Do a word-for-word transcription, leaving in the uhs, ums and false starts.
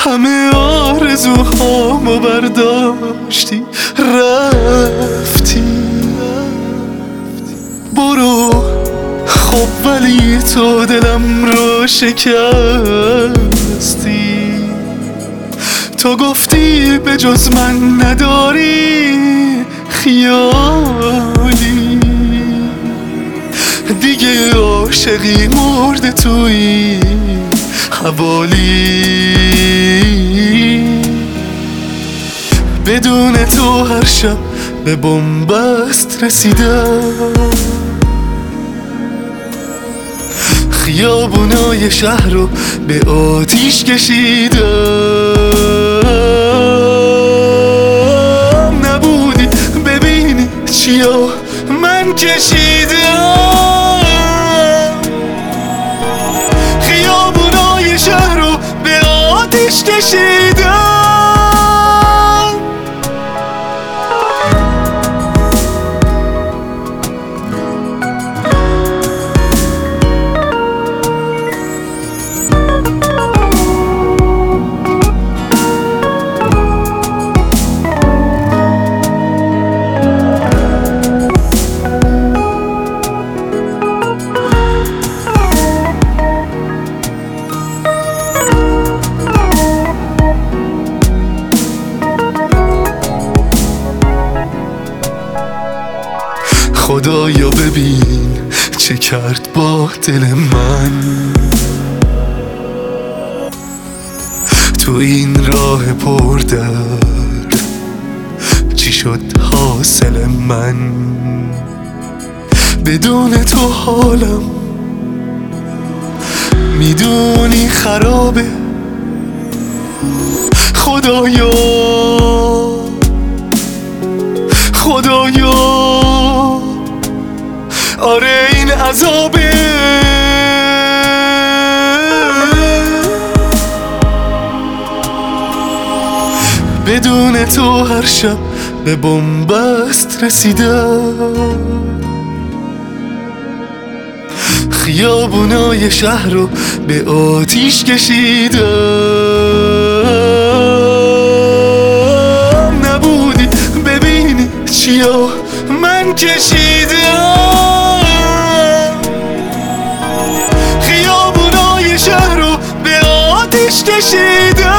همه آرزوهامو برداشتی رفتی. برو خب ولی تو دلم رو شکستی. تو گفتی به جز من نداری خیالی، دیگه عاشقی مرده توی حوالی. بدون تو هر شب به بنبست رسیدم، خیابونای شهر رو به آتیش کشیدم. نبودی ببینی چیا من کشیدم، خیابونای شهر رو به آتیش کشیدم. خدایا ببین چه کرد با دل من، تو این راه پردرد چی شد حاصل من. بدون تو حالم میدونی خرابه. خدایا خدایا آره این عذابه. بدون تو هر شب به بنبست رسیدم، خیابونای شهر رو به آتیش کشیدم. نبودی ببینی چیا من کشیدم، خیابونای شهر رو به آتیش کشیدم.